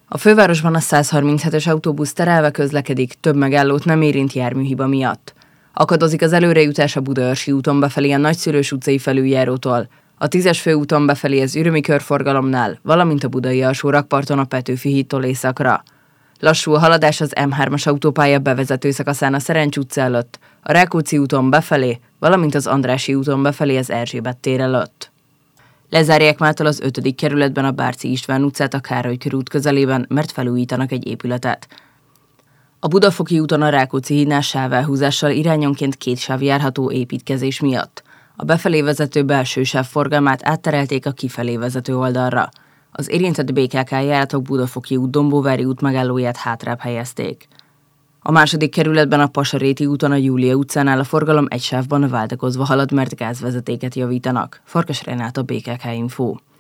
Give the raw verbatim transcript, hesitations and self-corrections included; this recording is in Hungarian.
A fővárosban a százharminchetes autóbusz terelve közlekedik, több megállót nem érint járműhiba miatt. Akadozik az előrejutás a Budaörsi úton befelé a Nagyszülős utcai felüljárótól, a tízes főúton befelé az ürömi körforgalomnál, valamint a budai alsó rakparton a Petőfi hídtól északra. Lassú a haladás az M hármas autópálya bevezető szakaszán a Szerencs utca előtt, a Rákóczi úton befelé, valamint az Andrássy úton befelé az Erzsébet tér előtt. Lezárják mától az ötödik kerületben a Bárci István utcát a Károly körút közelében, mert felújítanak egy épületet. A Budafoki úton a Rákóczi hídnál sávelhúzással irányonként két sáv járható építkezés miatt. A befelé vezető belső sáv forgalmát átterelték a kifelé vezető oldalra. Az érintett bé ká ká járatok Budafoki út Dombóvári út megállóját hátrább helyezték. A második kerületben a Pasaréti úton a Júlia utcánál a forgalom egy sávban váltakozva halad, mert gázvezetéket javítanak. Farkas Renáta, bé ká ká Info.